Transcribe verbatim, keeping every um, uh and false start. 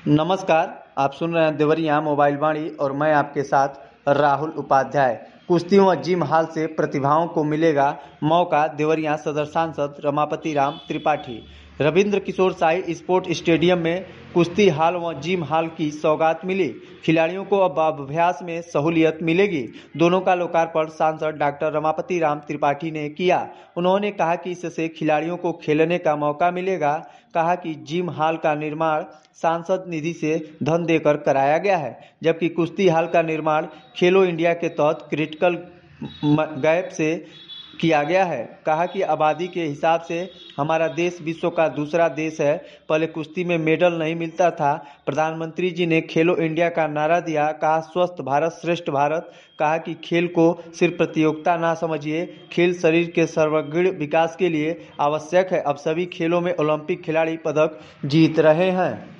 नमस्कार, आप सुन रहे हैं देवरिया मोबाइल वाणी और मैं आपके साथ राहुल उपाध्याय। कुश्ती व जिम हाल से प्रतिभाओं को मिलेगा मौका। देवरिया सदर सांसद रमापति राम त्रिपाठी। रविंद्र किशोर साई स्पोर्ट स्टेडियम में कुश्ती हाल व जिम हाल की सौगात मिली। खिलाड़ियों को अब अभ्यास में सहूलियत मिलेगी। दोनों का लोकार्पण सांसद डॉक्टर रमापति राम त्रिपाठी ने किया। उन्होंने कहा कि इससे खिलाड़ियों को खेलने का मौका मिलेगा। कहा कि जिम हाल का निर्माण सांसद निधि से धन देकर कराया गया है, जबकि कुश्ती हाल का निर्माण खेलो इंडिया के तहत क्रिटिकल गैप से किया गया है। कहा कि आबादी के हिसाब से हमारा देश विश्व का दूसरा देश है। पहले कुश्ती में मेडल नहीं मिलता था। प्रधानमंत्री जी ने खेलो इंडिया का नारा दिया। कहा स्वस्थ भारत श्रेष्ठ भारत। कहा कि खेल को सिर्फ प्रतियोगिता ना समझिए, खेल शरीर के सर्वांगीण विकास के लिए आवश्यक है। अब सभी खेलों में ओलंपिक खिलाड़ी पदक जीत रहे हैं।